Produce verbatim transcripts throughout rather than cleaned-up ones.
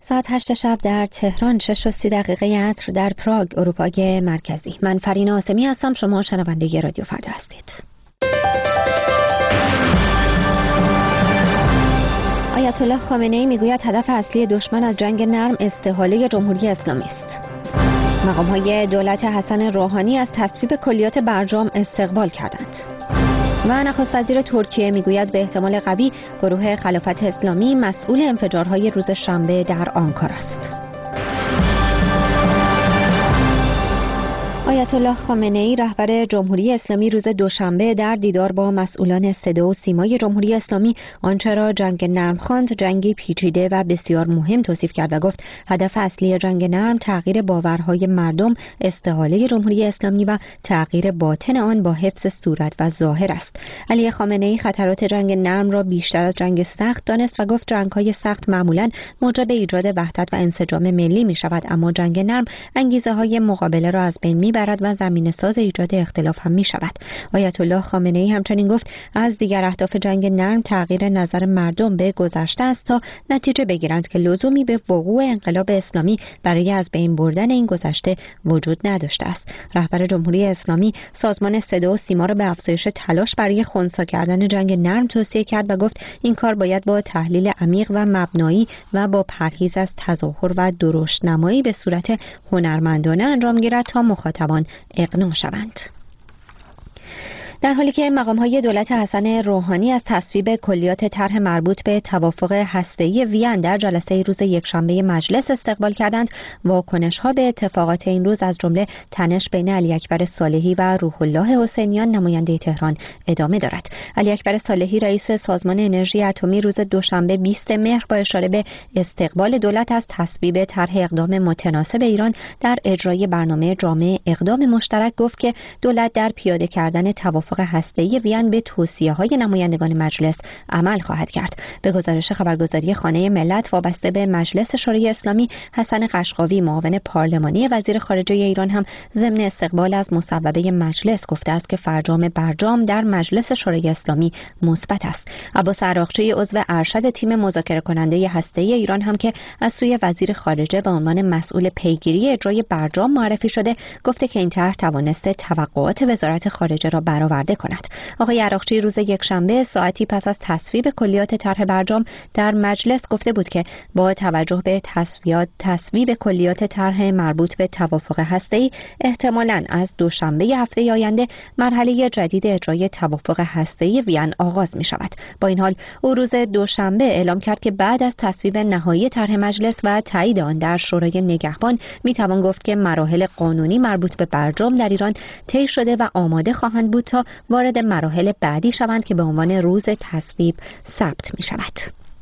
ساعت هشت شب در تهران، شش و سی دقیقه عصر در پراگ، اروپای مرکزی. من فرینا آسمی هستم، شما شنونده رادیو فردا هستید. آیت الله خامنه ای میگوید هدف اصلی دشمن از جنگ نرم استحاله جمهوری اسلامی است. مقام‌های دولت حسن روحانی از تصویب کلیات برجام استقبال کردند. و نخست وزیر ترکیه میگوید به احتمال قوی گروه خلافت اسلامی مسئول انفجارهای روز شنبه در آنکارا است. آیت الله خامنه ای رهبر جمهوری اسلامی روز دوشنبه در دیدار با مسئولان صدا و سیمای جمهوری اسلامی آنچه را جنگ نرم خواند جنگی پیچیده و بسیار مهم توصیف کرد و گفت هدف اصلی جنگ نرم تغییر باورهای مردم، استحاله جمهوری اسلامی و تغییر باطن آن با حفظ صورت و ظاهر است. علی خامنه ای خطرات جنگ نرم را بیشتر از جنگ سخت دانست و گفت جنگ‌های سخت معمولاً موجب ایجاد وحدت و انسجام ملی می‌شود، اما جنگ نرم انگیزه‌های مقابله را از بین می‌برد و زمینه ساز ایجاد اختلاف هم می شود. آیت الله خامنه ای همچنین گفت از دیگر اهداف جنگ نرم تغییر نظر مردم به گذشته است تا نتیجه بگیرند که لزومی به وقوع انقلاب اسلامی برای از بین بردن این گذشته وجود نداشته است. رهبر جمهوری اسلامی سازمان صدا و سیما را به افزایش تلاش برای خنثی کردن جنگ نرم توصیه کرد و گفت این کار باید با تحلیل عمیق و مبنایی و با پرهیز از تظاهر و درشت نمایی به صورت هنرمندانه انجام گیرد تا مخاطبان اقناع شوند. در حالی که مقام‌های دولت حسن روحانی از تصویب کلیات طرح مربوط به توافق هسته‌ای وین در جلسه روز یکشنبه مجلس استقبال کردند، واکنش‌ها به اتفاقات این روز از جمله تنش بین علی اکبر صالحی و روح الله حسینیان نماینده تهران ادامه دارد. علی اکبر صالحی رئیس سازمان انرژی اتمی روز دوشنبه بیست مهر با اشاره به استقبال دولت از تصویب طرح اقدام متناسب ایران در اجرای برنامه جامع اقدام مشترک گفت که دولت در پیاده کردن توافق هسته‌ای وین به توصیه‌های نمایندگان مجلس عمل خواهد کرد. به گزارش خبرگزاری خانه ملت وابسته به مجلس شورای اسلامی، حسن قشقاوی معاون پارلمانی وزیر خارجه ایران هم ضمن استقبال از مصوبه مجلس گفته است که فرجام برجام در مجلس شورای اسلامی مثبت است. عباس عراقچی عضو ارشد تیم مذاکره کننده هسته‌ای ایران هم که از سوی وزیر خارجه به عنوان مسئول پیگیری اجرای برجام معرفی شده گفته که این طرح توانسته توقعات وزارت خارجه را برآورده کند. آقای عراقچی روز یکشنبه ساعتی پس از تصویب کلیات طرح برجام در مجلس گفته بود که با توجه به تصویات تصویب کلیات طرح مربوط به توافق هسته‌ای احتمالاً از دوشنبه هفته آینده مرحله جدید اجرای توافق هسته‌ای وین آغاز می شود. با این حال او روز دوشنبه اعلام کرد که بعد از تصویب نهایی طرح مجلس و تایید آن در شورای نگهبان می توان گفت که مراحل قانونی مربوط به برجام در ایران طی شده و آماده خواهند بود تا وارد مراحل بعدی شوند که به عنوان روز تصویب ثبت می شود.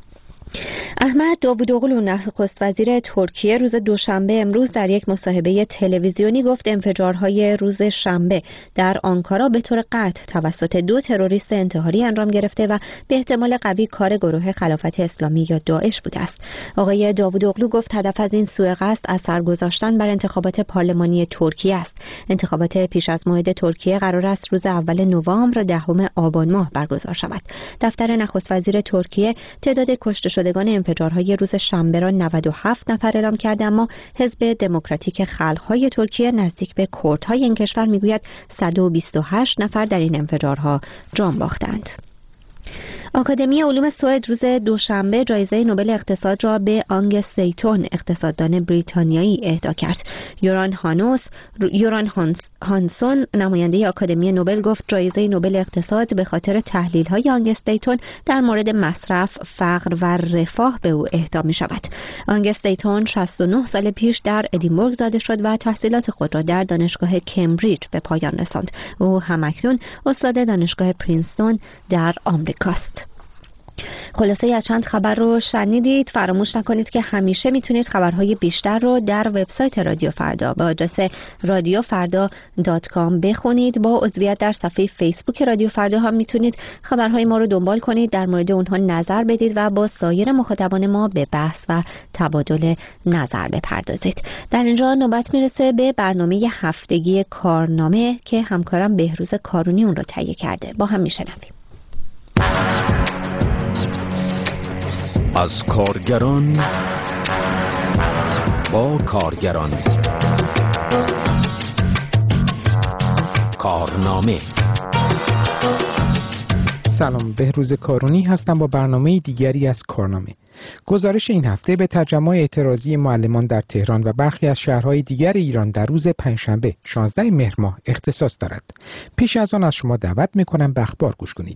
احمد داوودوغلو نخست وزیر ترکیه روز دوشنبه امروز در یک مصاحبه تلویزیونی گفت انفجارهای روز شنبه در آنکارا به طور قطع توسط دو تروریست انتحاری انجام گرفته و به احتمال قوی کار گروه خلافت اسلامی یا داعش بوده است. آقای داوودوغلو گفت هدف از این سوء قصد اثر گذاشتن بر انتخابات پارلمانی ترکیه است. انتخابات پیش از موعد ترکیه قرار است روز اول نوامبر دهم آبان ماه برگزار شود. دفتر نخست وزیر ترکیه تعداد کشته شدگان انفجارهای روز شنبه را نود و هفت نفر اعلام کرده، اما حزب دموکراتیک خلق‌های ترکیه نزدیک به کردهای این کشور میگوید صد و بیست و هشت نفر در این انفجارها جان باختند. آکادمی علوم سوئد روز دوشنبه جایزه نوبل اقتصاد را به آنگ سیتون اقتصاددان بریتانیایی اهدا کرد. یوران هانوس یوران هانس، هانسون نماینده آکادمی نوبل گفت جایزه نوبل اقتصاد به خاطر تحلیل‌های آنگ سیتون در مورد مصرف، فقر و رفاه به او اهدا می‌شود. آنگ سیتون شصت و نه سال پیش در ادینبورگ زاده شد و تحصیلات خود را در دانشگاه کمبریج به پایان رساند. او همکنون استاد دانشگاه پرینستون در آمریکاست. خلاصه از چند خبر رو شنیدید. فراموش نکنید که همیشه میتونید خبرهای بیشتر رو در وبسایت رادیو فردا با آدرس رادیو فردا دات کام بخونید. با عضویت در صفحه فیسبوک رادیو فردا هم میتونید خبرهای ما رو دنبال کنید، در مورد اونها نظر بدید و با سایر مخاطبان ما به بحث و تبادل نظر بپردازید. در اینجا نوبت میرسه به برنامه هفتگی کارنامه که همکارم بهروز کارونی اون رو تهیه کرده. با هم میشنویم. از کارگران با کارگران. کارنامه. سلام، بهروز کارونی هستم با برنامه دیگری از کارنامه. گزارش این هفته به تجمع اعتراضی معلمان در تهران و برخی از شهرهای دیگر ایران در روز پنجشنبه شانزده مهر ماه اختصاص دارد. پیش از آن از شما دعوت می‌کنم به اخبار گوش کنید.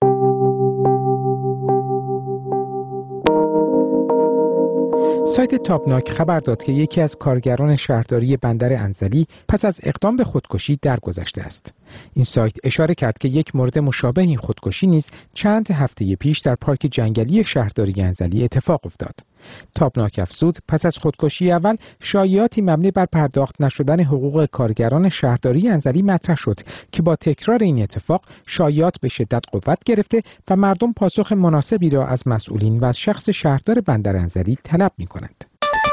سایت تابناک خبر داد که یکی از کارگران شهرداری بندر انزلی پس از اقدام به خودکشی درگذشته است. این سایت اشاره کرد که یک مورد مشابه این خودکشی نیز چند هفته پیش در پارک جنگلی شهرداری انزلی اتفاق افتاد. تابناک افزود پس از خودکشی اول شایعاتی مبنی بر پرداخت نشدن حقوق کارگران شهرداری انزلی مطرح شد که با تکرار این اتفاق شایعات به شدت قوت گرفته و مردم پاسخ مناسبی را از مسئولین و از شخص شهردار بندر انزلی طلب می‌کنند.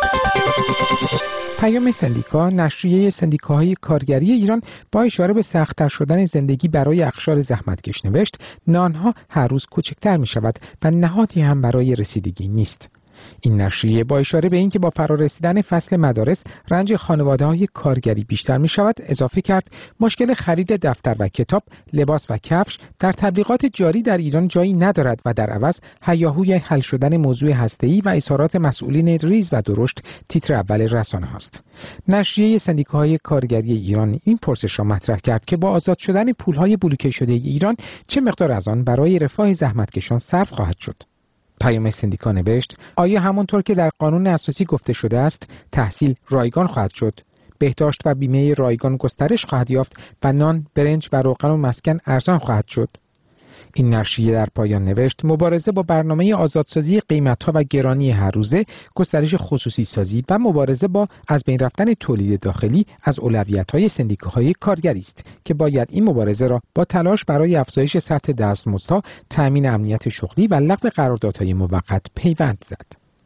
پیام سندیکا، نشریه سندیکاهای کارگری ایران، با اشاره به سخت‌تر شدن زندگی برای اقشار زحمتکش نوشت: نانها هر روز کوچکتر می‌شود و نهادی هم برای رسیدگی نیست. این نشریه با اشاره به اینکه با فرارسیدن فصل مدارس رنج خانواده‌های کارگری بیشتر می شود اضافه کرد مشکل خرید دفتر و کتاب، لباس و کفش در تبلیغات جاری در ایران جایی ندارد و در عوض هیاهوی حل شدن موضوع هسته‌ای و اظهارات مسئولین ریز و درشت تیتر اول رسانه هاست. نشریه سندیکاهای کارگری ایران این پرسش را مطرح کرد که با آزاد شدن پول‌های بلوکه شده ایران چه مقدار از آن برای رفاه زحمتکشان صرف خواهد شد. پیام سندیکا نوشت: آیا همانطور که در قانون اساسی گفته شده است تحصیل رایگان خواهد شد، بهداشت و بیمه رایگان گسترش خواهد یافت و نان، برنج و روغن و مسکن ارزان خواهد شد؟ این نشریه در پایان نوشت: مبارزه با برنامه آزادسازی قیمت‌ها و گرانی هر روزه، گسترش خصوصی سازی و مبارزه با از بین رفتن تولید داخلی از اولویت‌های سندیکاهای کارگری است که باید این مبارزه را با تلاش برای افزایش سطح دستمزدها، تأمین امنیت شغلی و لغو قراردادهای موقت پیوند زد.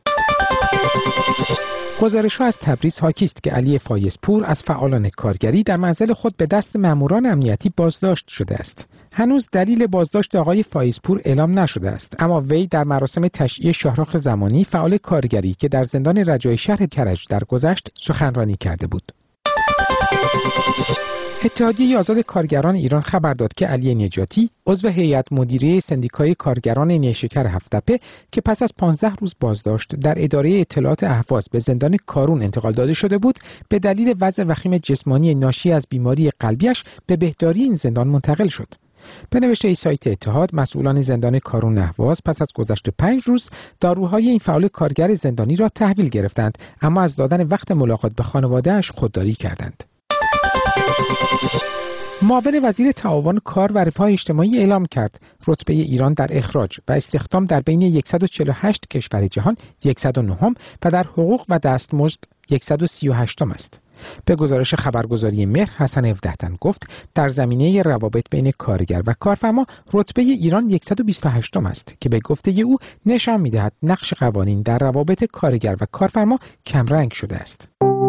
گزارش‌ها از تبریز حاکی است که علی فایزپور از فعالان کارگری در منزل خود به دست ماموران امنیتی بازداشت شده است. هنوز دلیل بازداشت آقای فایزپور اعلام نشده است، اما وی در مراسم تشییع شاهرخ زمانی، فعال کارگری که در زندان رجای شهر کرج درگذشت، سخنرانی کرده بود. اتحادیه آزاد کارگران ایران خبر داد که علی نجاتی، عضو هیئت مدیره سندیکای کارگران نیشکر هفت‌تپه که پس از پانزده روز بازداشت در اداره اطلاعات اهواز به زندان کارون انتقال داده شده بود، به دلیل وضع وخیم جسمانی ناشی از بیماری قلبیش به بهداری این زندان منتقل شد. به نوشته سایت اتحاد، مسئولان زندان کارون اهواز پس از گذشت پنج روز داروهای این فعال کارگر زندانی را تحویل گرفتند، اما از دادن وقت ملاقات به خانواده‌اش خودداری کردند. معاون وزیر تعاون کار و رفاه اجتماعی اعلام کرد رتبه ایران در اخراج و استخدام در بین صد و چهل و هشت کشور جهان صد و نه و در حقوق و دستمزد صد و سی و هشت است. به گزارش خبرگزاری مهر، حسن هفده‌تن گفت در زمینه روابط بین کارگر و کارفرما رتبه ایران صد و بیست و هشت است که به گفته او نشان می‌دهد نقش قوانین در روابط کارگر و کارفرما کمرنگ شده است.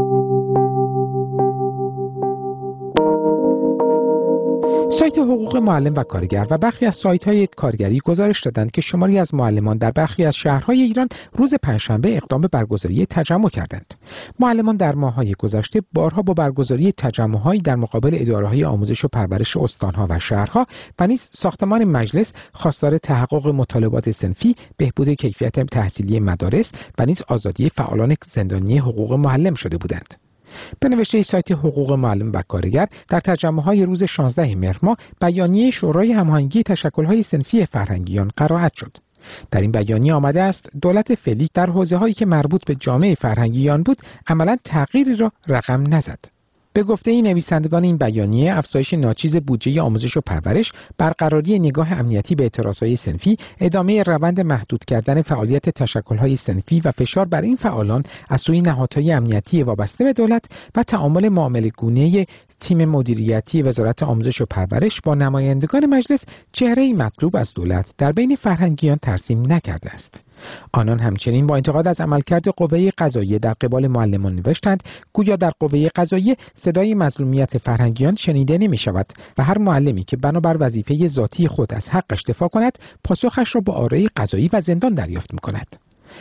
سایت حقوق معلم و کارگر و برخی از سایت‌های کارگری گزارش دادند که شماری از معلمان در برخی از شهرهای ایران روز پنجشنبه اقدام به برگزاری تجمع کردند. معلمان در ماه‌های گذشته بارها با برگزاری تجمع‌هایی در مقابل اداره‌های آموزش و پرورش استان‌ها و شهرها و نیز ساختمان مجلس خواستار تحقق مطالبات صنفی، بهبود کیفیت تحصیلی مدارس و نیز آزادی فعالان زندانی حقوق معلم شده بودند. به نوشته سایت حقوق معلم و کارگر، در تجمع‌های روز شانزده مهر ماه بیانیه شورای هماهنگی تشکل‌های صنفی فرهنگیان قرائت شد. در این بیانیه آمده است دولت فعلی در حوزه‌هایی که مربوط به جامعه فرهنگیان بود عملاً تغییری را رقم نزد. به گفته این نویسندگان این بیانیه، افزایش ناچیز بودجه آموزش و پرورش، برقراری نگاه امنیتی به اعتراضهای صنفی، ادامه روند محدود کردن فعالیت تشکل‌های صنفی و فشار بر این فعالان از سوی نهادهای امنیتی وابسته به دولت و تعامل معامله‌گونه تیم مدیریتی وزارت آموزش و پرورش با نمایندگان مجلس چهره‌ای مطلوب از دولت در بین فرهنگیان ترسیم نکرده است. آنان همچنین با انتقاد از عملکرد قوه قضاییه در قبال معلمان نوشتند گویا در قوه قضاییه صدای مظلومیت فرهنگیان شنیده نمی شود و هر معلمی که بنابر وظیفه ذاتی خود از حقش دفاع کند پاسخش را با آرای قضایی و زندان دریافت می کند.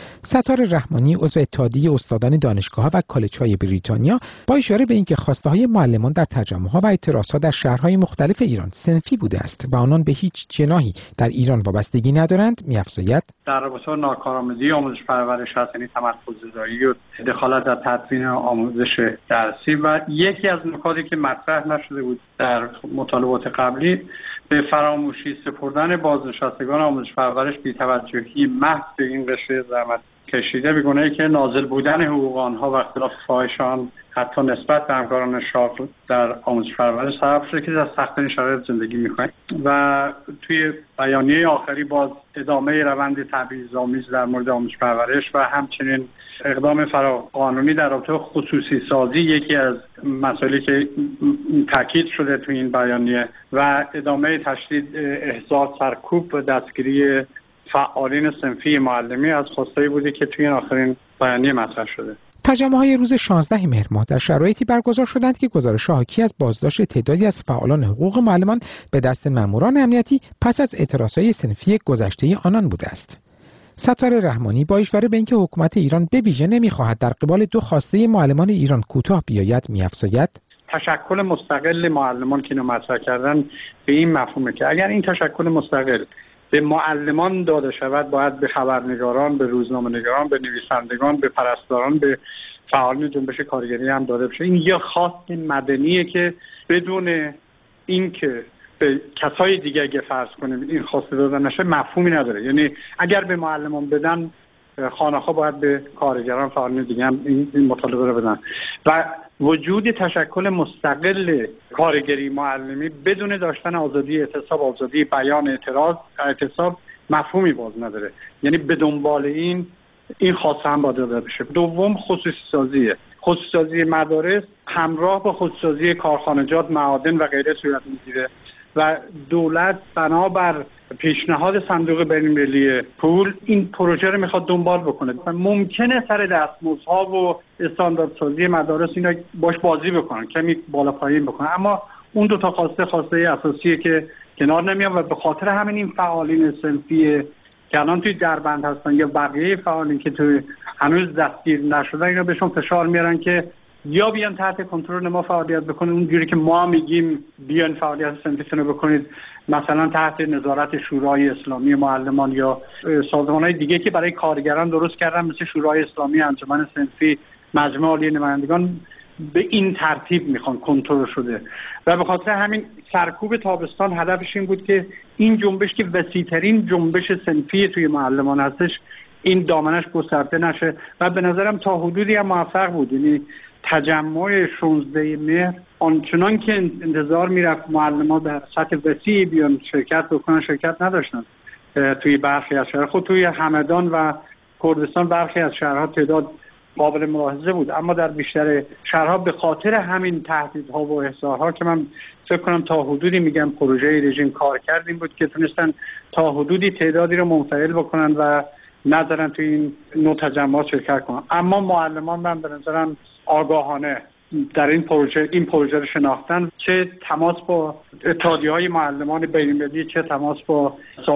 ستار رحمانی عضو اتحادیه استادان دانشگاه‌ها و کالج‌های بریتانیا با اشاره به اینکه خواسته‌های معلمان در تجمع‌ها و اعتراضات در شهرهای مختلف ایران صنفی بوده است و آنان به هیچ جناحی در ایران وابستگی ندارند، می‌افزاید در رابطه با ناکارآمدی آموزش پرورش هست، یعنی تمرکزگذاری و دخالت در تدوین آموزش درسی و یکی از نکاتی که مطرح نشده بود در مطالبات قبلی به فراموشی سپردن بازنشستگان آموزش پرورش بی‌توجهی محض به این قشر زحمت کشیده به گونه‌ای که نازل بودن حقوق آنها و اختلاف فاحش آن حتی نسبت به همکاران شاغل در آموزش پرورش سبب شده که در سخت‌ترین شرایط زندگی می‌کنند و توی بیانیه آخری باز ادامه روند تبعیض‌آمیز در مورد آموزش پرورش و همچنین اقدام فراقانونی در رابطه خصوصی سازی یکی از مسائلی که تاکید شده توی این بیانیه و ادامه تشدید احضار سرکوب و دستگیری فعالین صنفی معلمی از خواسته‌ای بودی که توی این آخرین بیانیه مطرح شده. تجمع‌های روز شانزدهم مهر ماه در شرایطی برگزار شدند که گزارش‌ها حاکی از بازداشت تعدادی از فعالان حقوق معلمان به دست ماموران امنیتی پس از اعتراضات صنفی گذشته آنان بوده است. ستار رحمانی با اشاره به اینکه حکومت ایران به ویژه نمی‌خواهد در قبال دو خواسته معلمان ایران کوتاه بیاید، می‌افزاید تشکل مستقل معلمان که اینو مطرح کردن به این مفهومه که اگر این تشکل مستقل به معلمان داده شود باید به خبرنگاران، به روزنامه‌نگاران، به نویسندگان، به پرستاران، به فعالین جنبش کارگری هم داده بشه. این یه خواست مدنیه که بدون اینکه به کسای دیگه اگه فرض کنیم این خواسته دادن نشه مفهومی نداره. یعنی اگر به معلمان بدن خانه‌ها باید به کارگران فعالین دیگه هم این مطالبه رو بدن و وجود تشکل مستقل کارگری معلمی بدون داشتن آزادی اعتصاب، آزادی بیان، اعتراض، اعتصاب مفهومی باز نداره. یعنی به دنبال این این خواسته هم باید داده بشه. دوم خصوصی سازیه. خصوصی سازی مدارس همراه با خصوصی سازی کارخانجات، معادن و غیره صورت میگیره و دولت بنابر پیشنهاد صندوق بین‌المللی پول این پروژه رو میخواد دنبال بکنه. ممکنه سر دستمزدها و استانداردسازی مدارس اینا باش بازی بکنن، کمی بالا پایین بکنن، اما اون دو تا خواسته خواسته اساسیه که کنار نمیان و به خاطر همین این فعالین صنفی که الان توی دربند هستن یا بقیه فعالین که توی هنوز دستگیر نشدن اینا بهشون فشار میارن که یا بیان تحت کنترل ما فعالیت بکنید اونجوری که ما میگیم بیان فعالیت صنفیتون رو بکنید، مثلا تحت نظارت شورای اسلامی معلمان یا سازمان‌های دیگه که برای کارگران درست کردن مثل شورای اسلامی، انجمن صنفی، مجمع عالی نمایندگان، به این ترتیب میخوان کنترل شده و به خاطر همین سرکوب تابستان هدفش این بود که این جنبش که وسیع‌ترین جنبش صنفی توی معلمان هستش این دامنش گسترده نشه و به نظرم تا حدودی هم موفق بود. یعنی تجمع شانزدهم مهر آنچنان که انتظار میرفت معلمان در سطح وسیعی بیان شرکت بکنن شرکت نداشتن. توی برخی از شهرها، خود توی همدان و کردستان برخی از شهرها تعداد قابل ملاحظه بود، اما در بیشتر شهرها به خاطر همین تهدیدها و احضارها که من فکر کنم تا حدودی میگم پروژه رژیم کار کردیم بود که تونستن تا حدودی تعدادی رو منفعل بکنن و نذارن توی این نوع تجمعات شرکت کنن. اما معلمان من به نظرم آگاهانه در این پروژه این پروژه رو شناختن، چه تماس با اتحادیه‌های معلمان بین‌المللی، چه تماس با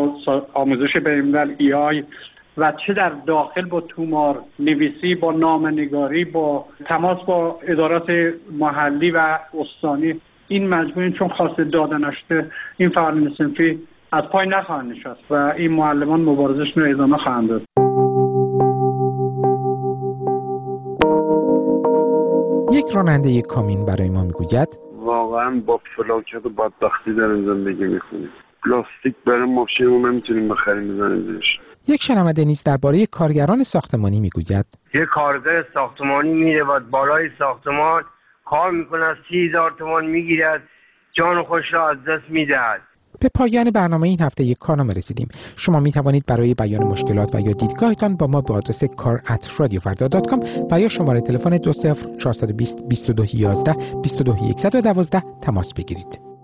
آموزش بین‌الملل ای آی و چه در داخل با تومار نویسی، با نامه‌نگاری، با تماس با ادارات محلی و استانی. این مجموعه چون خواسته داده نشده این فعالین صنفی از پای نخواهند نشست و این معلمان مبارزشون رو ادامه خواهند داد. یک راننده یک کامیون برای ما میگوید واقعا با فلاکت و بدبختی داریم زندگی میکنیم. پلاستیک برای ماشینمون نمیتونیم بخریم بزنیمش. یک شنونده نیز درباره کارگران ساختمانی میگوید یک کارگر ساختمانی میره و بالای ساختمان کار میکنه، سی هزار تومان میگیرد، جان خوش را از دست میدهد. به پایان برنامه این هفته یک کارنامه رسیدیم. شما می توانید برای بیان مشکلات و یا دیدگاهتان با ما به آدرس کار ات رادیو فردا دات کام و یا شماره تلفن دو صفر چهار دو صفر بیست بیست و دو یازده بیست و دو صفر یک یک دو تماس بگیرید.